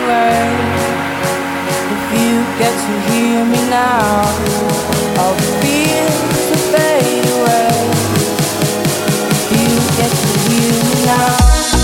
away. If you get to hear me now, all the fears will fade away. If you get to hear me now.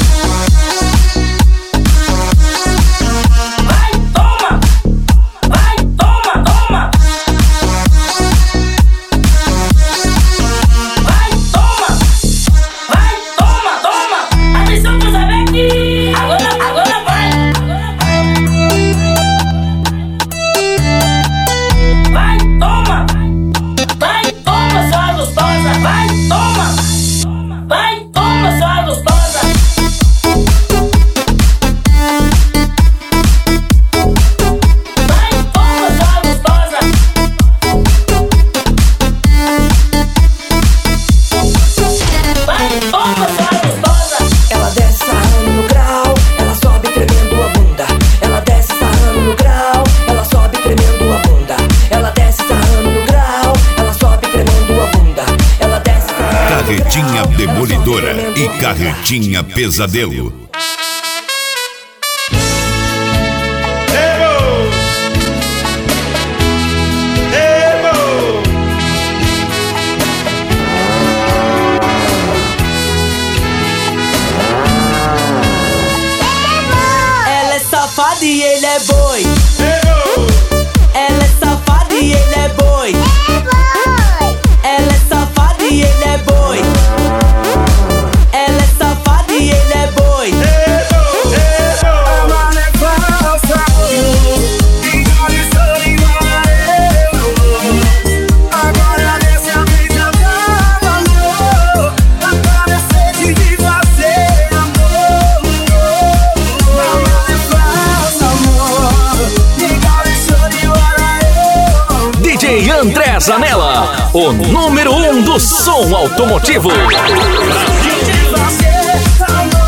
Carretinha Demolidora e Carretinha Pesadelo. Ela é safada e ele é boi. Ela é safada e ele é boi. Ela é safada e ele é boi. Ela é safada e ele é boi. Ela é falsa, engolição igual eu. Agora dessa vez eu tava amor. Agora é sede de fazer amor. Ela é falsa, amor, engolição igual eu. DJ André Zanella, o número 1 do som automotivo. De fazer amor.